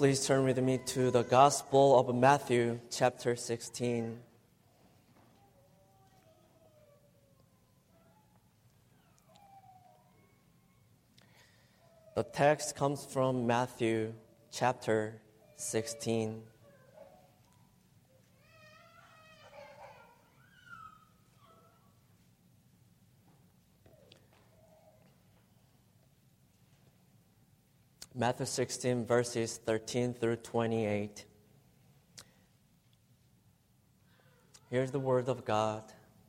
please turn with me to the Gospel of Matthew, chapter 16. The text comes from Matthew, chapter 16. Matthew 16, verses 13 through 28. Here's the word of God.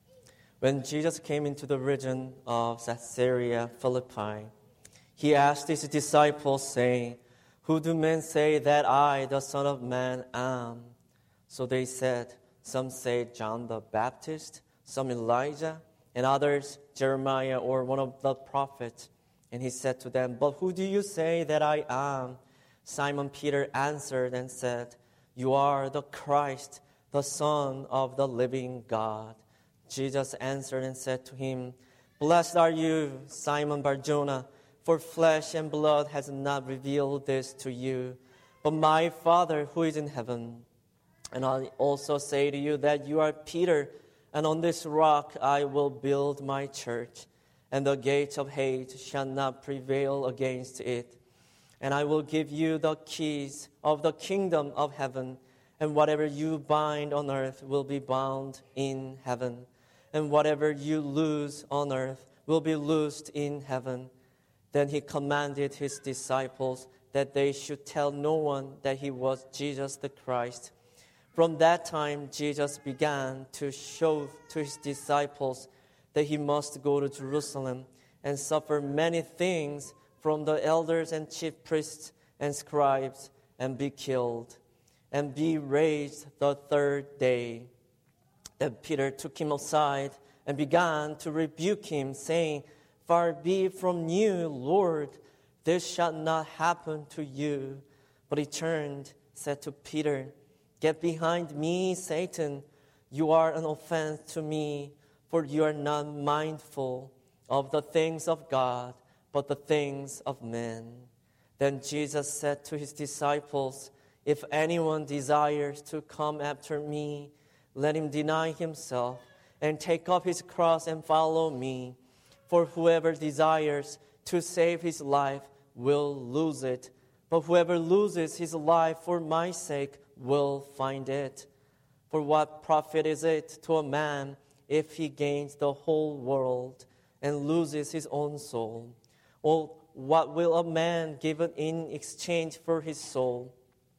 When Jesus came into the region of Caesarea Philippi, he asked his disciples, saying, "Who do men say that I, the Son of Man, am?" So they said, "Some say John the Baptist, some Elijah, and others Jeremiah or one of the prophets." And he said to them, "But who do you say that I am?" Simon Peter answered and said, "You are the Christ, the Son of the living God." Jesus answered and said to him, "Blessed are you, Simon Bar-Jonah, for flesh and blood has not revealed this to you, but my Father who is in heaven. And I also say to you that you are Peter, and on this rock I will build my church, and the gates of hate shall not prevail against it. And I will give you the keys of the kingdom of heaven, and whatever you bind on earth will be bound in heaven, and whatever you loose on earth will be loosed in heaven." Then he commanded his disciples that they should tell no one that he was Jesus the Christ. From that time, Jesus began to show to his disciples that he must go to Jerusalem and suffer many things from the elders and chief priests and scribes, and be killed, and be raised the third day. Then Peter took him aside and began to rebuke him, saying, "Far be it from you, Lord, this shall not happen to you." But he turned, said to Peter, "Get behind me, Satan. You are an offense to me, for you are not mindful of the things of God, but the things of men." Then Jesus said to his disciples, "If anyone desires to come after me, let him deny himself and take up his cross and follow me. For whoever desires to save his life will lose it, but whoever loses his life for my sake will find it. For what profit is it to a man if he gains the whole world and loses his own soul? Or what will a man give in exchange for his soul?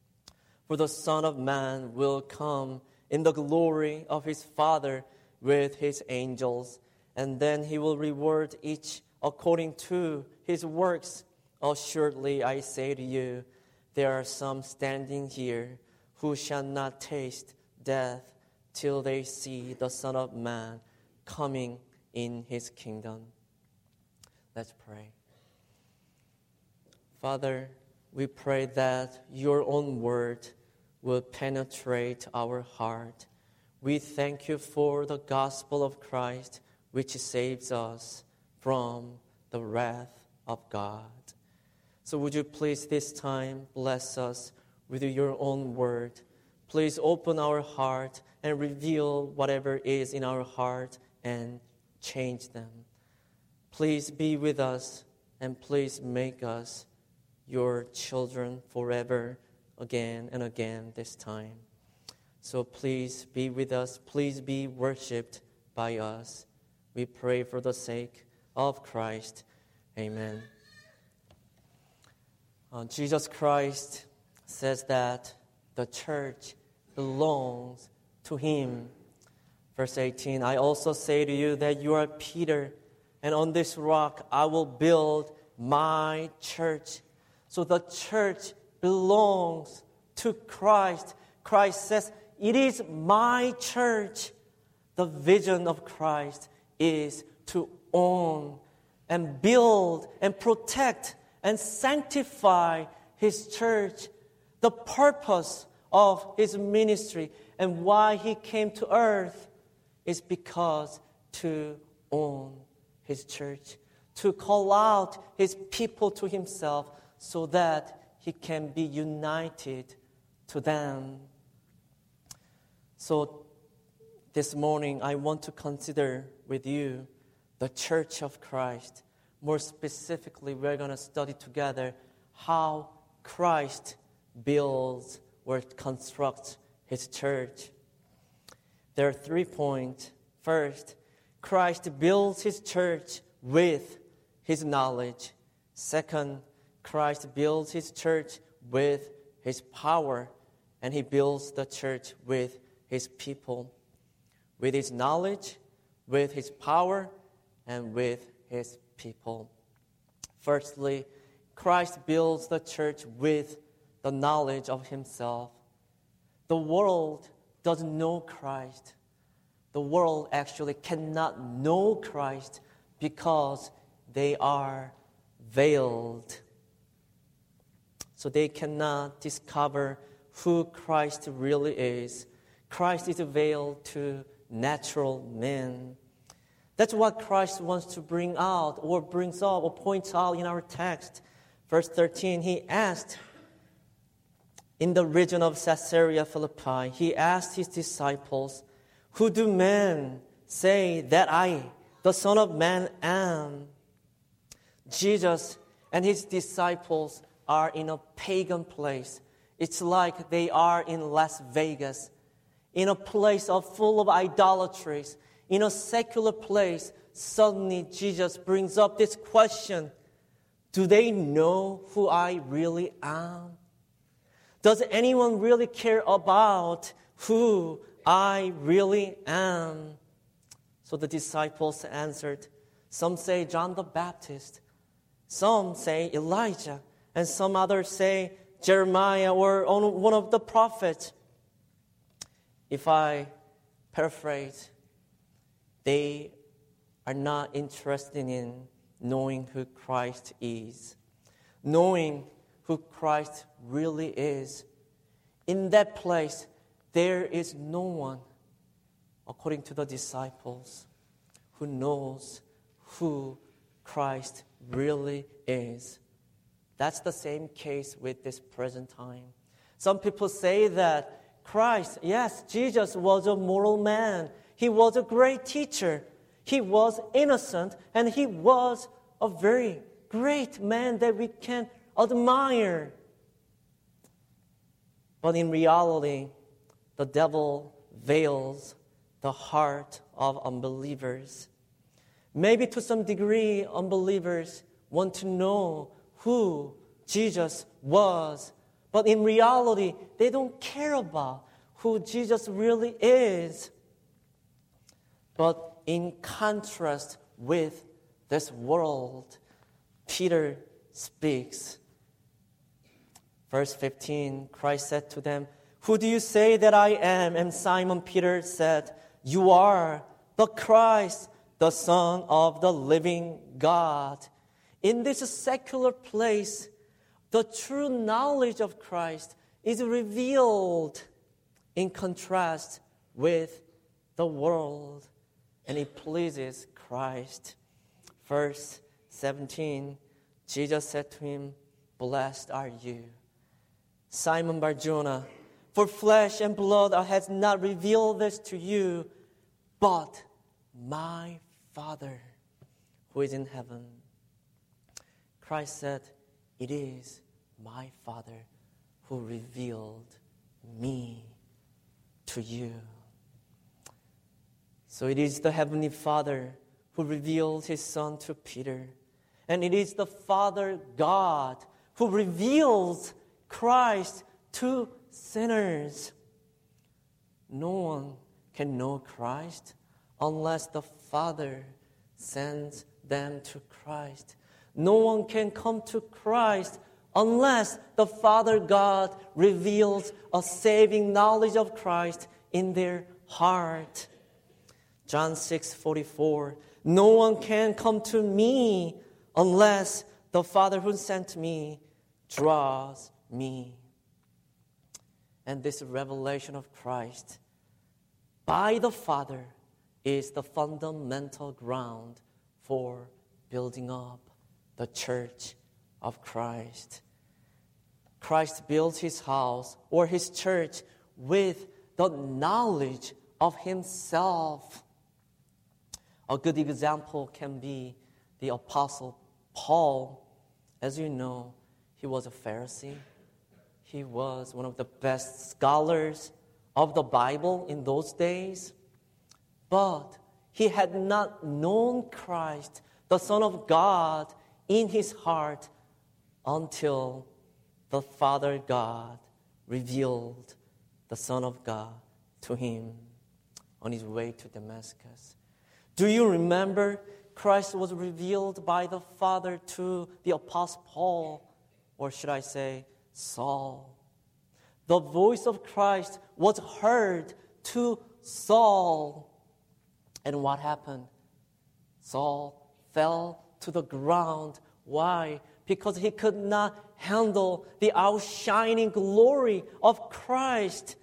For the Son of Man will come in the glory of his Father with his angels, and then he will reward each according to his works. Assuredly, I say to you, there are some standing here who shall not taste death till they see the Son of Man coming in his kingdom." Let's pray. Father, we pray that your own word will penetrate our heart. We thank you for the gospel of Christ, which saves us from the wrath of God. So would you please this time bless us with your own word. Please open our heart and reveal whatever is in our heart and change them. Please be with us and please make us your children forever, again and again this time. So please be with us. Please be worshipped by us. We pray for the sake of Christ. Amen. Jesus Christ says that the church belongs to him. Verse 18, "I also say to you that you are Peter, and on this rock I will build my church." So the church belongs to Christ. Christ says, "It is my church." The vision of Christ is to own and build and protect and sanctify his church. The purpose of his ministry and why he came to earth is because to own his church, to call out his people to himself so that he can be united to them. So this morning, I want to consider with you the Church of Christ. More specifically, we're going to study together how Christ builds or constructs his church. There are 3 points. First, Christ builds his church with his knowledge. Second, Christ builds his church with his power, and he builds the church with his people. With his knowledge, with his power, and with his people. Firstly, Christ builds the church with the knowledge of himself. The world doesn't know Christ. The world actually cannot know Christ because they are veiled. So they cannot discover who Christ really is. Christ is veiled to natural men. That's what Christ wants to bring out or brings up or points out in our text. Verse 13, he asked in the region of Caesarea Philippi, he asked his disciples, "Who do men say that I, the Son of Man, am?" Jesus and his disciples are in a pagan place. It's like they are in Las Vegas, in a place full of idolatries, in a secular place. Suddenly Jesus brings up this question: do they know who I really am? Does anyone really care about who I really am? So the disciples answered. Some say John the Baptist. Some say Elijah. And some others say Jeremiah or one of the prophets. If I paraphrase, they are not interested in knowing who Christ is, knowing who Christ really is. In that place, there is no one, according to the disciples, who knows who Christ really is. That's the same case with this present time. Some people say that Christ, yes, Jesus was a moral man. He was a great teacher. He was innocent, and he was a very great man that we can admire. But in reality, the devil veils the heart of unbelievers. Maybe to some degree, unbelievers want to know who Jesus was. But in reality, they don't care about who Jesus really is. But in contrast with this world, Peter speaks. Verse 15, Christ said to them, "Who do you say that I am?" And Simon Peter said, "You are the Christ, the Son of the living God." In this secular place, the true knowledge of Christ is revealed in contrast with the world, and it pleases Christ. Verse 17, Jesus said to him, "Blessed are you, Simon Bar-Jonah, for flesh and blood has not revealed this to you, but my Father who is in heaven." Christ said, "It is my Father who revealed me to you." So it is the Heavenly Father who revealed His Son to Peter. And it is the Father God who reveals Christ to sinners. No one can know Christ unless the Father sends them to Christ. No one can come to Christ unless the Father God reveals a saving knowledge of Christ in their heart. John 6:44, "No one can come to me unless the Father who sent me draws me." And this revelation of Christ by the Father is the fundamental ground for building up the church of Christ. Christ built his house or his church with the knowledge of himself. A good example can be the Apostle Paul. As you know, he was a Pharisee. He was one of the best scholars of the Bible in those days. But he had not known Christ, the Son of God, in his heart until the Father God revealed the Son of God to him on his way to Damascus. Do you remember Christ was revealed by the Father to the Apostle Paul, or should I say Saul? The voice of Christ was heard to Saul. And what happened? Saul fell to the ground. Why? Because he could not handle the outshining glory of Christ.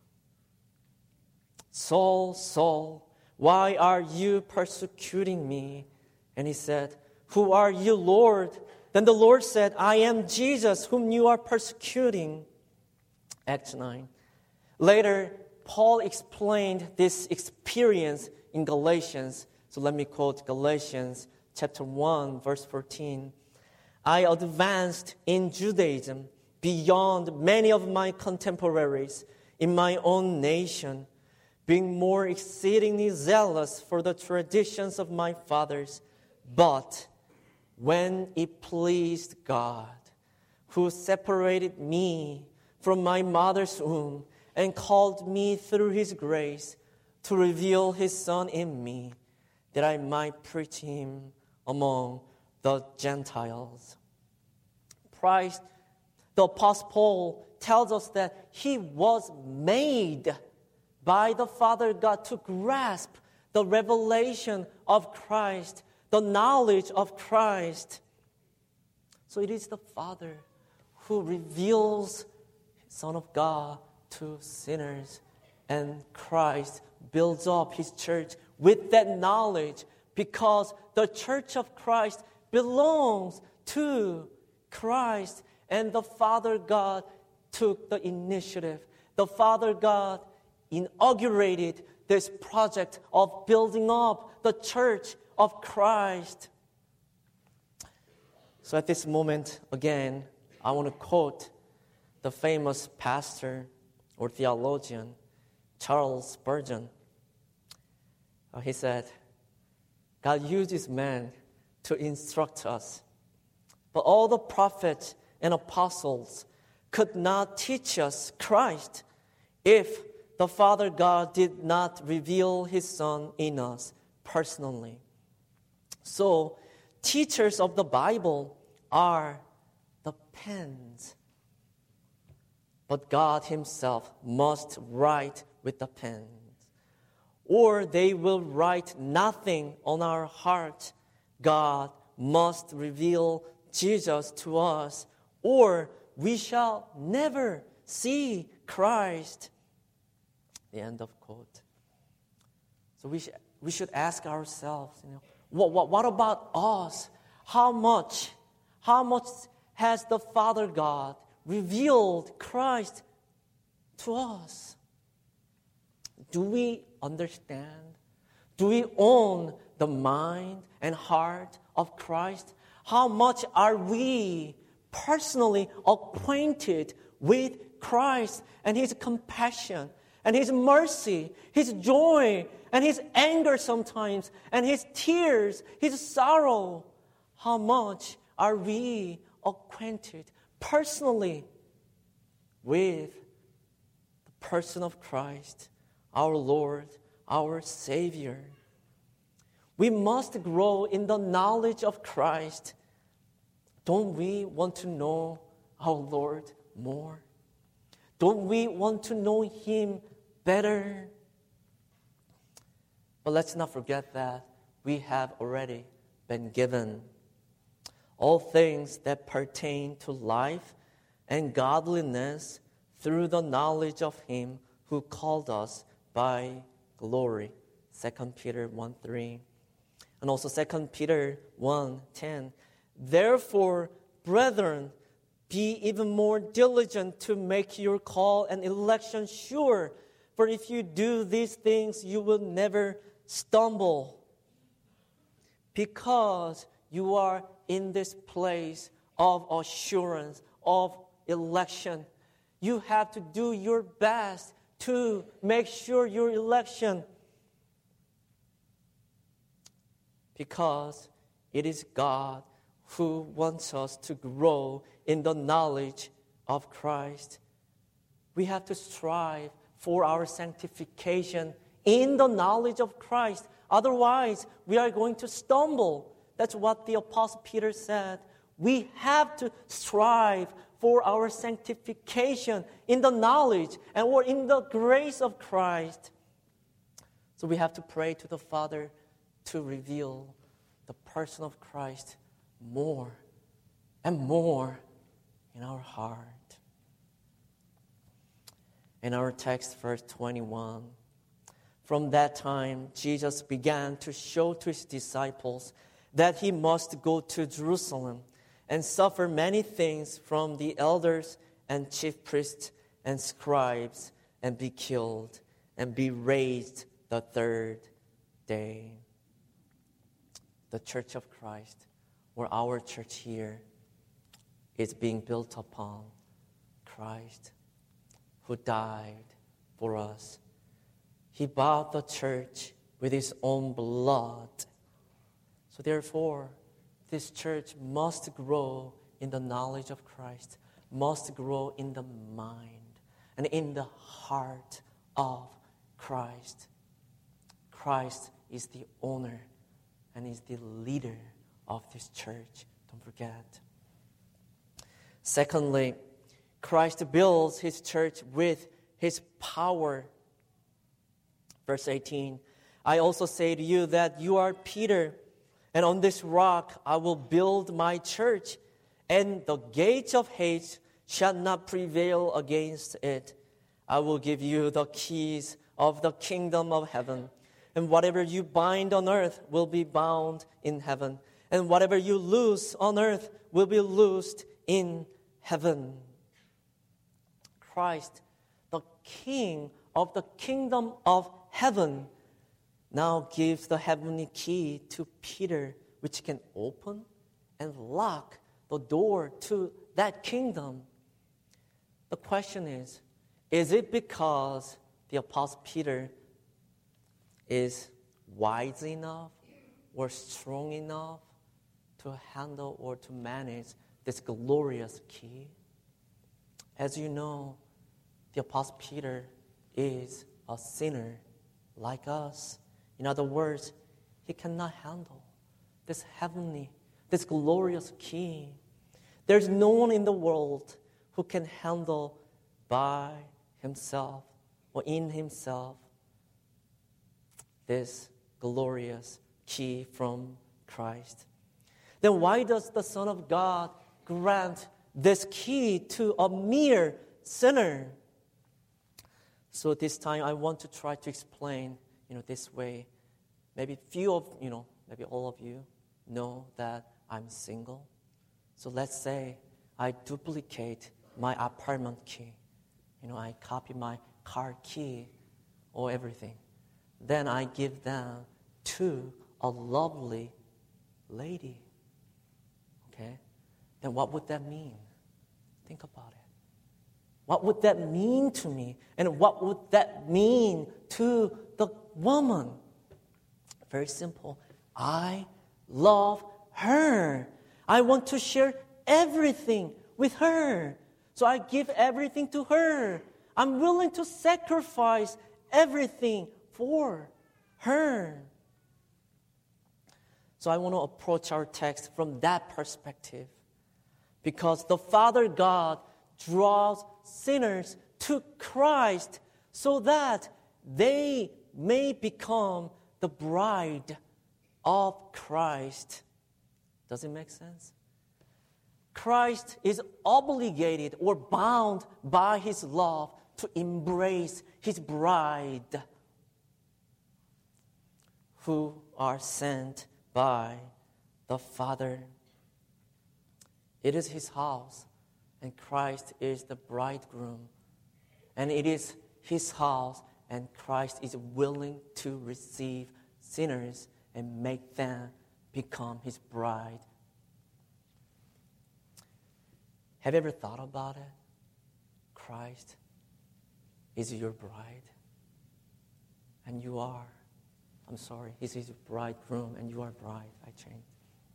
Saul, Saul, why are you persecuting me? And he said, who are you, Lord? Then the Lord said, I am Jesus, whom you are persecuting. Acts 9. Later, Paul explained this experience in Galatians. So let me quote Galatians chapter 1, verse 14. I advanced in Judaism beyond many of my contemporaries in my own nation, being more exceedingly zealous for the traditions of my fathers. But when it pleased God, who separated me from my mother's womb and called me through his grace to reveal his Son in me, that I might preach him among the Gentiles. Christ, the Apostle Paul, tells us that he was made by the Father God to grasp the revelation of Christ, the knowledge of Christ. So it is the Father who reveals the Son of God to sinners, and Christ builds up his church with that knowledge, because the church of Christ belongs to Christ, and the Father God took the initiative. The Father God inaugurated this project of building up the church of Christ. So at this moment, again, I want to quote the famous pastor or theologian, Charles Spurgeon. He said, God uses man to instruct us, but all the prophets and apostles could not teach us Christ if the Father God did not reveal his Son in us personally. So, teachers of the Bible are the pens, but God himself must write with the pen, or they will write nothing on our heart. God must reveal Jesus to us, or we shall never see Christ. The end of quote. So we should ask ourselves, what about us? How much has the Father God revealed Christ to us? Do we understand? Do we own the mind and heart of Christ? How much are we personally acquainted with Christ and his compassion and his mercy, his joy and his anger sometimes, and his tears, his sorrow? How much are we acquainted personally with the person of Christ, our Lord, our Savior? We must grow in the knowledge of Christ. Don't we want to know our Lord more? Don't we want to know him better? But let's not forget that we have already been given all things that pertain to life and godliness through the knowledge of him who called us by glory. 2 Peter 1:3. And also 2 Peter 1:10. Therefore, brethren, Be even more diligent to make your call and election sure. For if you do these things, you will never stumble. Because you are in this place of assurance, of election. You have to do your best to make sure your election. Because it is God who wants us to grow in the knowledge of Christ. We have to strive for our sanctification in the knowledge of Christ. Otherwise, we are going to stumble. That's what the Apostle Peter said. We have to strive for our sanctification in the knowledge and or in the grace of Christ. So we have to pray to the Father to reveal the person of Christ more and more in our heart. In our text, verse 21, from that time, Jesus began to show to his disciples that he must go to Jerusalem and suffer many things from the elders and chief priests and scribes and be killed and be raised the third day. The Church of Christ, or our church here, is being built upon Christ, who died for us. He bought the church with his own blood. So therefore, this church must grow in the knowledge of Christ, must grow in the mind and in the heart of Christ. Christ is the owner and is the leader of this church. Don't forget. Secondly, Christ builds his church with his power. Verse 18, I also say to you that you are Peter, and on this rock I will build my church, and the gates of Hades shall not prevail against it. I will give you the keys of the kingdom of heaven, and whatever you bind on earth will be bound in heaven, and whatever you loose on earth will be loosed in heaven. Christ, the King of the kingdom of heaven, now gives the heavenly key to Peter, which can open and lock the door to that kingdom. The question is it because the Apostle Peter is wise enough or strong enough to handle or to manage this glorious key? As you know, the Apostle Peter is a sinner like us. In other words, he cannot handle this heavenly, this glorious key. There's no one in the world who can handle by himself or in himself this glorious key from Christ. Then why does the Son of God grant this key to a mere sinner? So this time I want to try to explain, this way. Maybe maybe all of you know that I'm single. So let's say I duplicate my apartment key. I copy my car key or everything. Then I give them to a lovely lady. Okay? Then what would that mean? Think about it. What would that mean to me? And what would that mean to the woman? Very simple. I love her. I want to share everything with her. So I give everything to her. I'm willing to sacrifice everything for her. So I want to approach our text from that perspective. Because the Father God draws sinners to Christ so that they may become the bride of Christ. Does it make sense? Christ is obligated or bound by his love to embrace his bride who are sent by the Father. It is his house, and Christ is the bridegroom. And it is his house, and Christ is willing to receive sinners and make them become his bride. Have you ever thought about it? Christ is your bride. And you are. I'm sorry, he's his bridegroom and you are bride. I changed.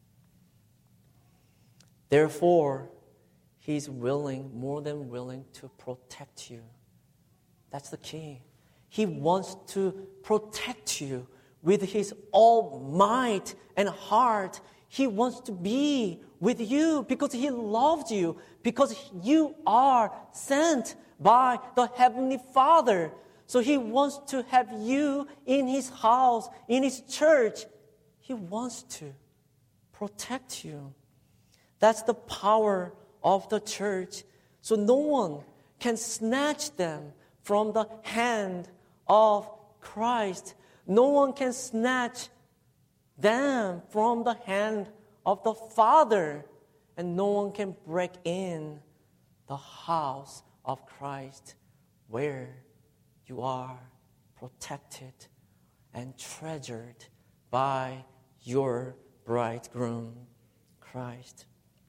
Therefore, he's willing, more than willing, to protect you. That's the key. He wants to protect you with his all might and heart. He wants to be with you because he loved you, because you are sent by the Heavenly Father. So he wants to have you in his house, in his church. He wants to protect you. That's the power of the church. So no one can snatch them from the hand of Christ. No one can snatch them from the hand of the Father. And no one can break in the house of Christ where you are protected and treasured by your bridegroom, Christ.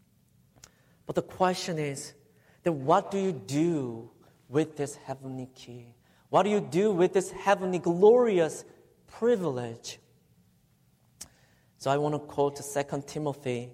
But the question is, then what do you do with this heavenly key? What do you do with this heavenly glorious privilege? So I want to quote 2 Timothy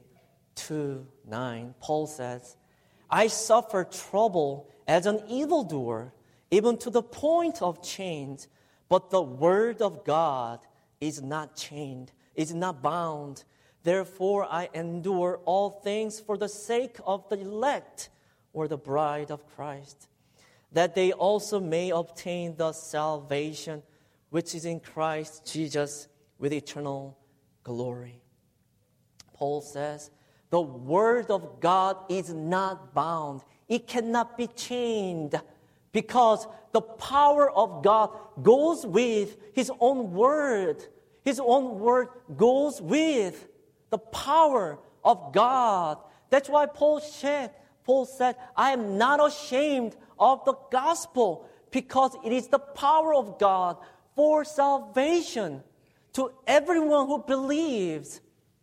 2:9. Paul says, I suffer trouble as an evildoer, even to the point of chains, but the word of God is not chained, is not bound. Therefore I endure all things for the sake of the elect, or the bride of Christ, that they also may obtain the salvation which is in Christ Jesus with eternal glory. Paul says, the word of God is not bound. It cannot be chained because the power of God goes with his own word. His own word goes with the power of God. That's why Paul said, I am not ashamed of the gospel because it is the power of God for salvation to everyone who believes.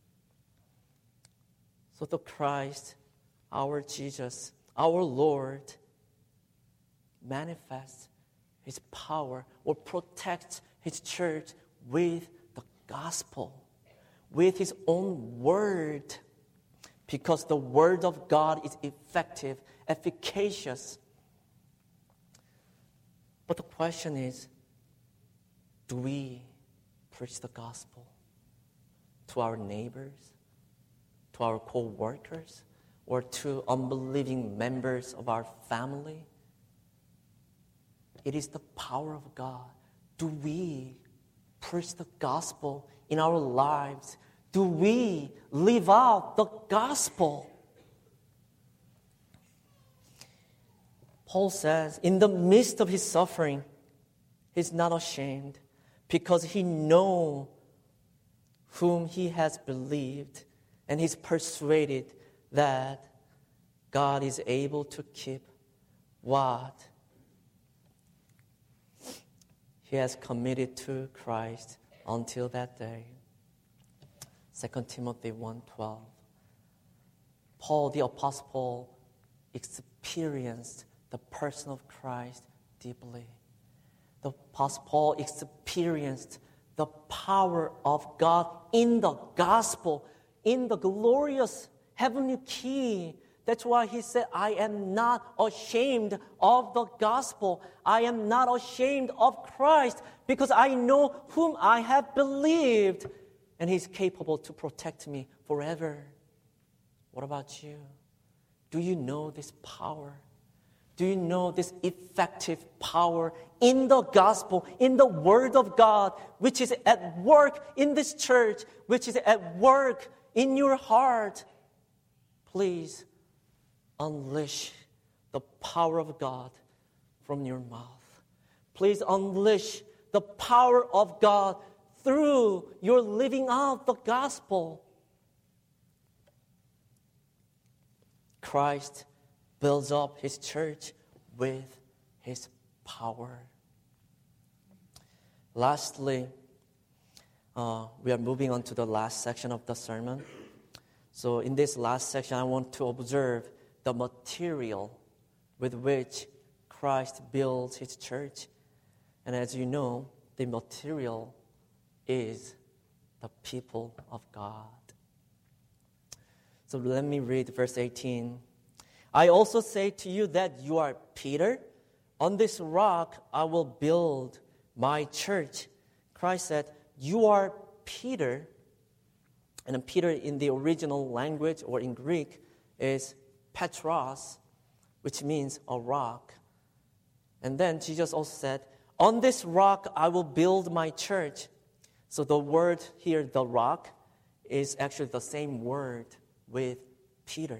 So the Christ, our Jesus, our Lord, manifests his power or protects his church with the gospel, with his own word, because the word of God is effective, efficacious. But the question is, do we preach the gospel to our neighbors, to our co-workers, or to unbelieving members of our family? It is the power of God. Do we preach the gospel in our lives? Do we live out the gospel? Paul says, in the midst of his suffering, he's not ashamed because he knows whom he has believed, and he's persuaded that God is able to keep what he has committed to Christ until that day. 2 Timothy 1:12. Paul, the Apostle Paul, experienced the person of Christ deeply. The Apostle Paul experienced the power of God in the gospel, in the glorious heavenly key. That's why he said, I am not ashamed of the gospel. I am not ashamed of Christ because I know whom I have believed, and he's capable to protect me forever. What about you? Do you know this power? Do you know this effective power in the gospel, in the word of God, which is at work in this church, which is at work in your heart? Please unleash the power of God from your mouth. Please unleash the power of God through your living out the gospel. Christ builds up His church with His power. Lastly, we are moving on to the last section of the sermon. So in this last section, I want to observe the material with which Christ builds His church. And as you know, the material is the people of God. So let me read verse 18. I also say to you that you are Peter. On this rock I will build my church. Christ said, you are Peter. And Peter in the original language or in Greek is Petros, which means a rock. And then Jesus also said, on this rock I will build my church. So the word here, the rock, is actually the same word with Peter.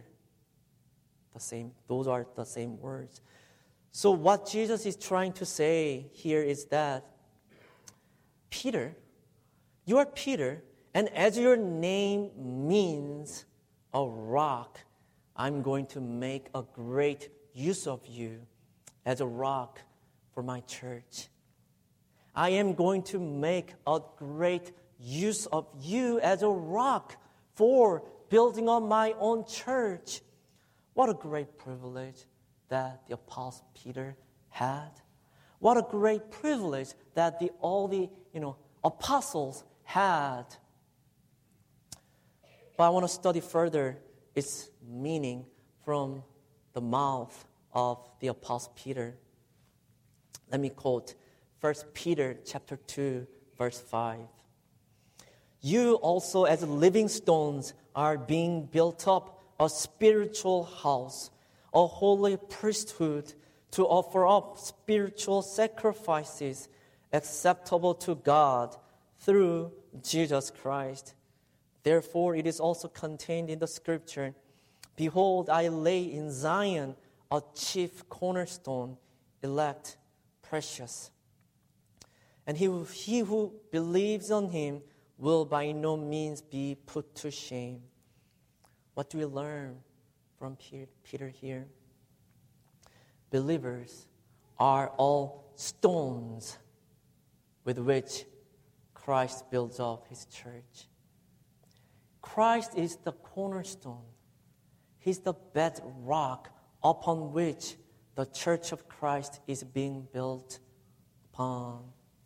Those are the same words. So what Jesus is trying to say here is that, Peter, you are Peter, and as your name means a rock, I'm going to make a great use of you as a rock for my church. I am going to make a great use of you as a rock for building on my own church. What a great privilege that the Apostle Peter had. What a great privilege that all the apostles had. But I want to study further its meaning from the mouth of the Apostle Peter. Let me quote 1 Peter chapter 2, verse 5. You also as living stones are being built up a spiritual house, a holy priesthood, to offer up spiritual sacrifices acceptable to God through Jesus Christ. Therefore, it is also contained in the scripture, behold, I lay in Zion a chief cornerstone, elect, precious. And he who believes on him will by no means be put to shame. What do we learn from Peter here? Believers are all stones with which Christ builds up His church. Christ is the cornerstone. He's the bedrock upon which the church of Christ is being built upon.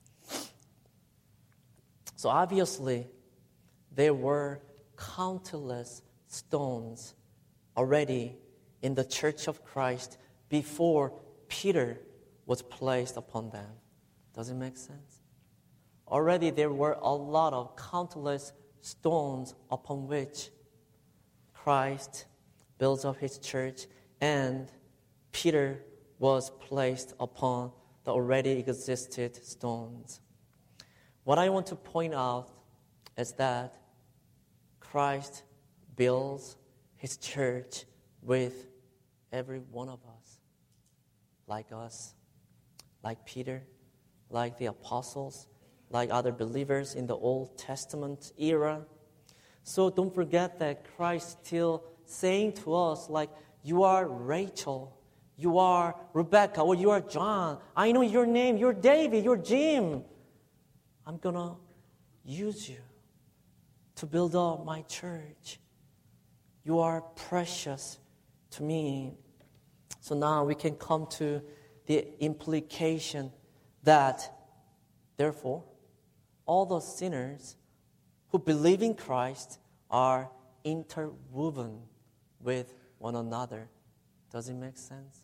So obviously, there were countless stones already in the church of Christ before Peter was placed upon them. Does it make sense? Already there were a lot of countless stones upon which Christ builds up His church, and Peter was placed upon the already existed stones. What I want to point out is that Christ builds His church with every one of us, like Peter, like the apostles, like other believers in the Old Testament era. So don't forget that Christ still saying to us, like, you are Rachel, you are Rebecca, or you are John. I know your name, you're David, you're Jim. I'm going to use you to build up my church. You are precious to me. So now we can come to the implication that, therefore, all the sinners who believe in Christ are interwoven with one another. Does it make sense?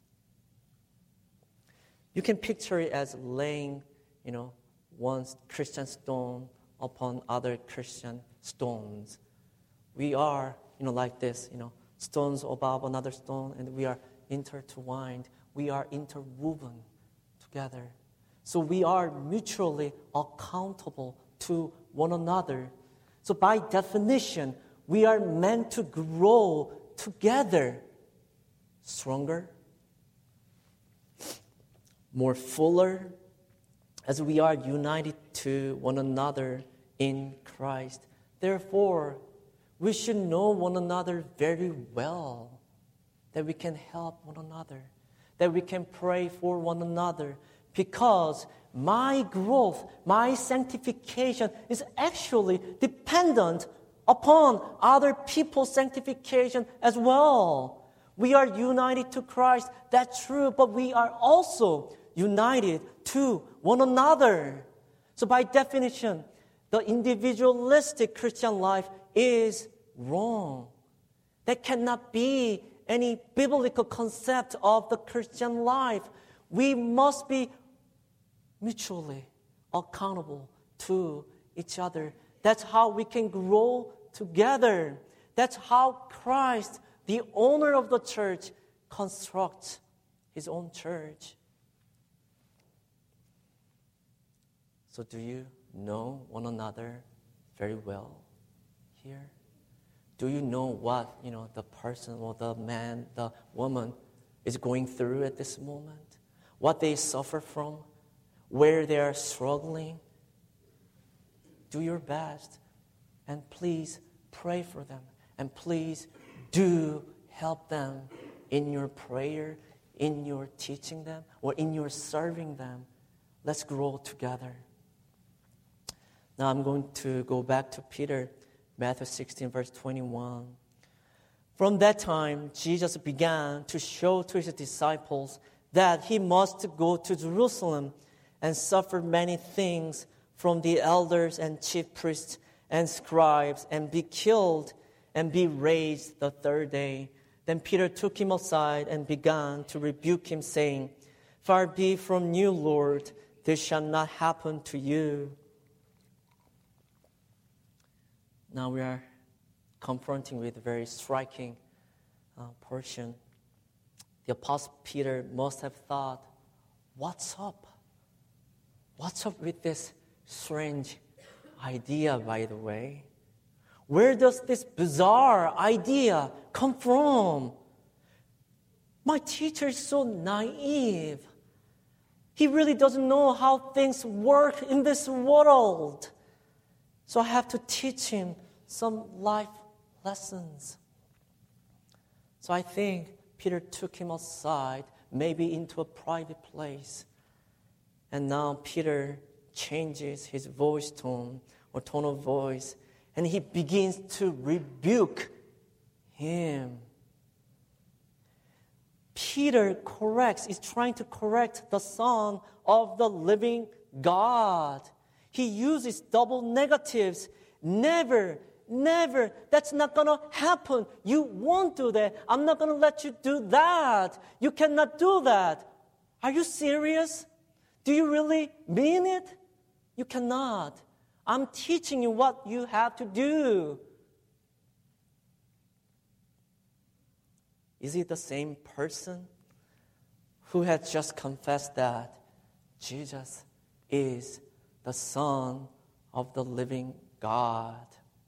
You can picture it as laying, one Christian stone upon other Christian stones. We are, like this, stones above another stone, and we are intertwined. We are interwoven together. So we are mutually accountable to one another. So by definition, we are meant to grow together, stronger, more fuller, as we are united to one another in Christ. Therefore, we should know one another very well. that we can help one another, that we can pray for one another, because my growth, my sanctification is actually dependent upon other people's sanctification as well. We are united to Christ, that's true, but we are also united to one another. So by definition, the individualistic Christian life is wrong. That cannot be any biblical concept of the Christian life. We must be mutually accountable to each other. That's how we can grow together. That's how Christ, the owner of the church, constructs his own church. So do you know one another very well here? Do you know what, the person or the man, the woman is going through at this moment? What they suffer from? Where they are struggling? Do your best. And please pray for them. And please do help them in your prayer, in your teaching them, or in your serving them. Let's grow together. Now I'm going to go back to Peter, Matthew 16, verse 21. From that time, Jesus began to show to his disciples that he must go to Jerusalem and suffer many things from the elders and chief priests and scribes, and be killed and be raised the third day. Then Peter took him aside and began to rebuke him, saying, Far be from you, Lord, this shall not happen to you. Now we are confronting with a very striking portion. The Apostle Peter must have thought, what's up? What's up with this strange idea, by the way? Where does this bizarre idea come from? My teacher is so naive. He really doesn't know how things work in this world. So I have to teach him some life lessons. So I think Peter took him aside, maybe into a private place. And now Peter changes his voice tone or tone of voice, and he begins to rebuke him. Peter is trying to correct the Son of the living God. He uses double negatives. Never, that's not going to happen. You won't do that. I'm not going to let you do that. You cannot do that. Are you serious? Do you really mean it? You cannot. I'm teaching you what you have to do. Is it the same person who had just confessed that Jesus is the Son of the living God?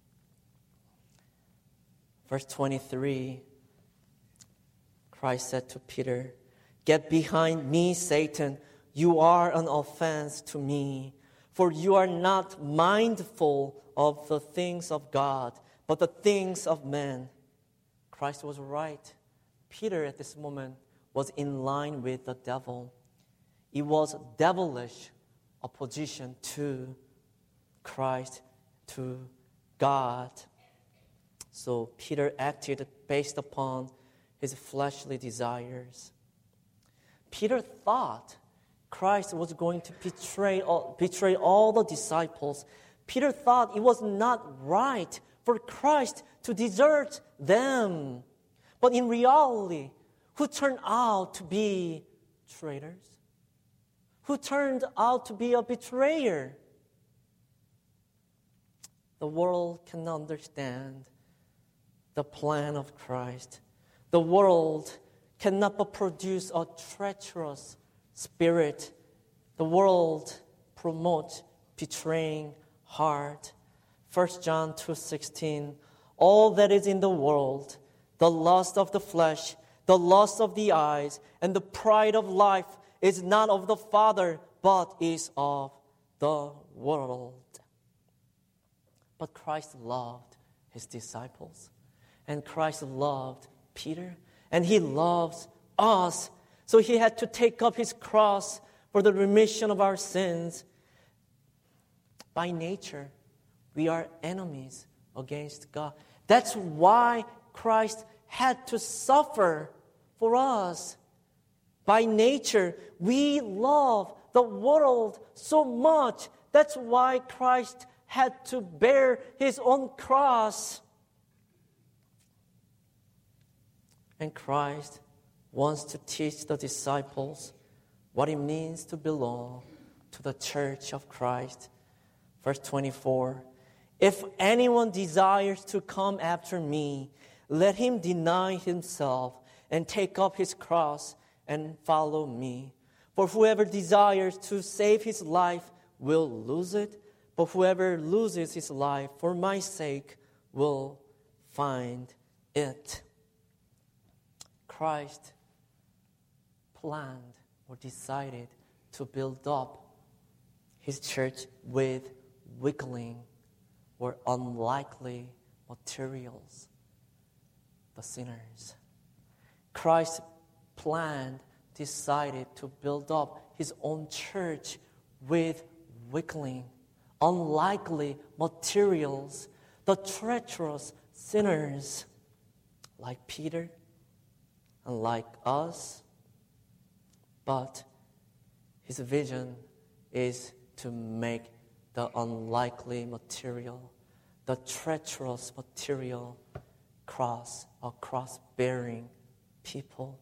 Verse 23, Christ said to Peter, Get behind me, Satan. You are an offense to me, for you are not mindful of the things of God, but the things of men. Christ was right. Peter at this moment was in line with the devil. It was devilish opposition to Christ, to God. So Peter acted based upon his fleshly desires. Peter thought Christ was going to betray all the disciples. Peter thought it was not right for Christ to desert them. But in reality, who turned out to be traitors? Who turned out to be a betrayer? The world cannot understand the plan of Christ. The world cannot but produce a treacherous spirit. The world promotes betraying heart. 1 John 2:16, all that is in the world, the lust of the flesh, the lust of the eyes, and the pride of life is not of the Father, but is of the world. But Christ loved his disciples, and Christ loved Peter, And He loves us. So He had to take up His cross for the remission of our sins. By nature, we are enemies against God. That's why Christ had to suffer for us. By nature, we love the world so much. That's why Christ had to bear His own cross. And Christ wants to teach the disciples what it means to belong to the church of Christ. Verse 24, if anyone desires to come after me, let him deny himself and take up his cross and follow me. For whoever desires to save his life will lose it, but whoever loses his life for my sake will find it. Christ planned or decided to build up His church with weakling or unlikely materials, the sinners. Christ planned, decided to build up His own church with weakling, unlikely materials, the treacherous sinners like Peter and like us. But His vision is to make the unlikely material, the treacherous material, cross-bearing people.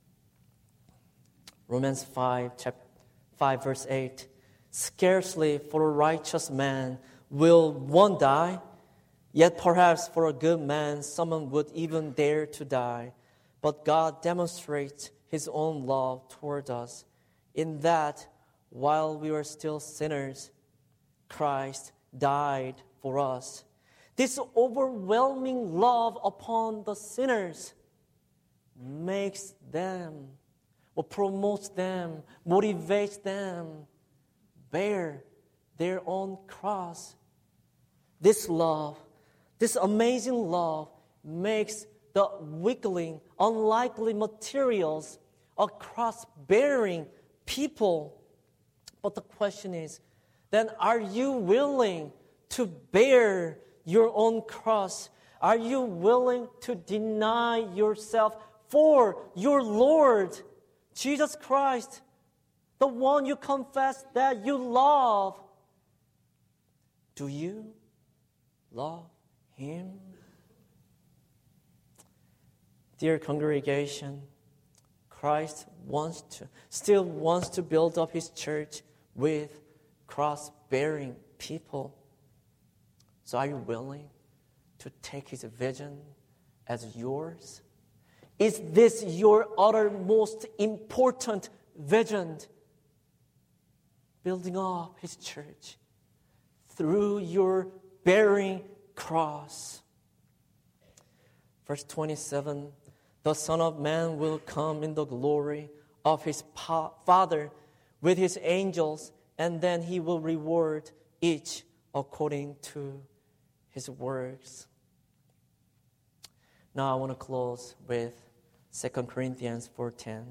Romans 5 verse 8, scarcely for a righteous man will one die, yet perhaps for a good man someone would even dare to die. But God demonstrates His own love toward us in that while we were still sinners, Christ died for us. This overwhelming love upon the sinners makes them, or promotes them, motivates them, bear their own cross. This love, this amazing love makes the weakling, unlikely materials a cross-bearing people. But the question is, then are you willing to bear your own cross? Are you willing to deny yourself for your Lord, Jesus Christ, the one you confess that you love? Do you love Him? Dear congregation, Christ still wants to build up His church with cross-bearing people. So are you willing to take His vision as yours? Is this your uttermost important vision? Building up His church through your bearing cross. Verse 27, the Son of Man will come in the glory of His Father with His angels, and then He will reward each according to his works. Now I want to close with 2 Corinthians 4:10.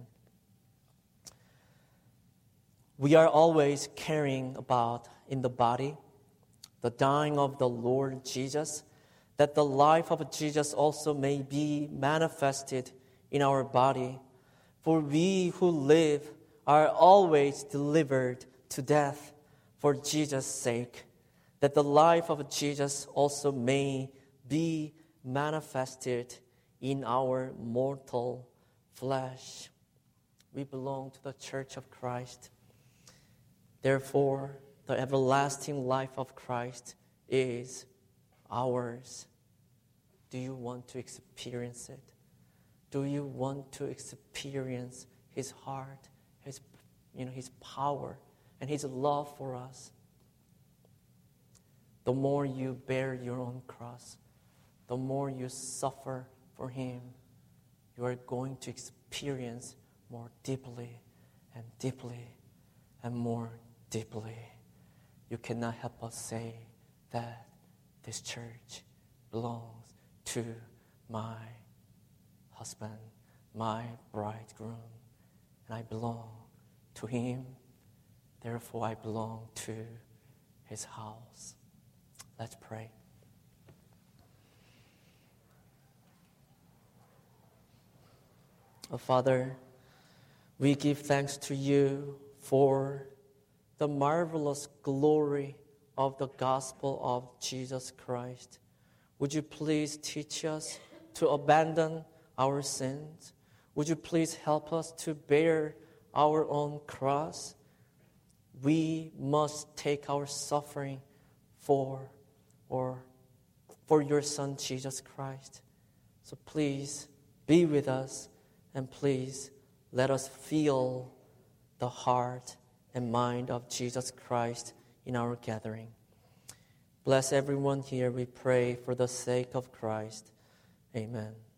We are always carrying about in the body the dying of the Lord Jesus, that the life of Jesus also may be manifested in our body. For we who live are always delivered to death for Jesus' sake, that the life of Jesus also may be manifested in our mortal flesh. We belong to the Church of Christ. Therefore, the everlasting life of Christ is ours. Do you want to experience it? Do you want to experience His heart, His power, and His love for us? The more you bear your own cross, the more you suffer for Him, you are going to experience more deeply and deeply and more deeply. You cannot help but say that this church belongs to my husband, my bridegroom, and I belong to him. Therefore, I belong to his house. Let's pray. Oh, Father, we give thanks to you for the marvelous glory of the gospel of Jesus Christ. Would you please teach us to abandon our sins? Would you please help us to bear our own cross? We must take our suffering for your Son, Jesus Christ. So please be with us, and please let us feel the heart and mind of Jesus Christ in our gathering. Bless everyone here, we pray, for the sake of Christ. Amen.